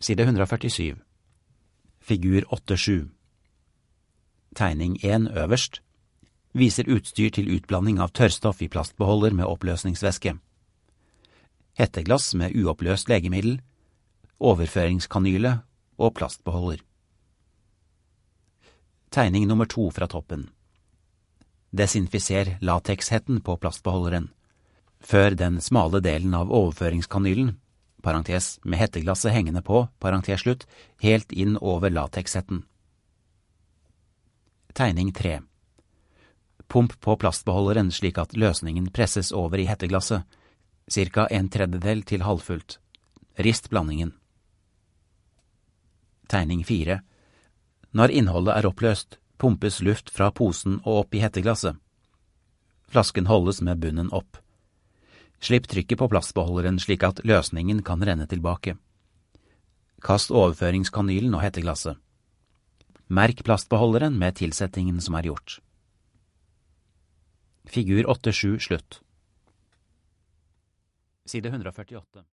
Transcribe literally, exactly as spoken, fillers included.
Side one forty-seven. Figur åtte sju. Tegning one øverst viser utstyr til utblanding av tørrstoff i plastbeholder med oppløsningsvæske. Hetteglass med uoppløst legemiddel, overføringskanyle og plastbeholder. Tegning nummer to fra toppen. Desinfiser latexhetten på plastbeholderen. Før den smale delen av overføringskanylen, parentes med hetteglasset hengende på, parentes slutt, helt inn over latexhetten. Tegning tre. Pump på plastbeholderen slik at løsningen presses over i hetteglasset, cirka en tredjedel til halvfullt. Rist blandingen. Tegning fire. Når innholdet er oppløst, pumpes luft fra posen og opp i hetteglasset. Flasken holdes med bunnen opp. Slipp trykket på plastbeholderen slik at løsningen kan renne tilbake. Kast overføringskanylen og hetteglasset. Merk plastbeholderen med tilsettingen som er gjort. Figur åtte sju slutt. Side one forty-eight.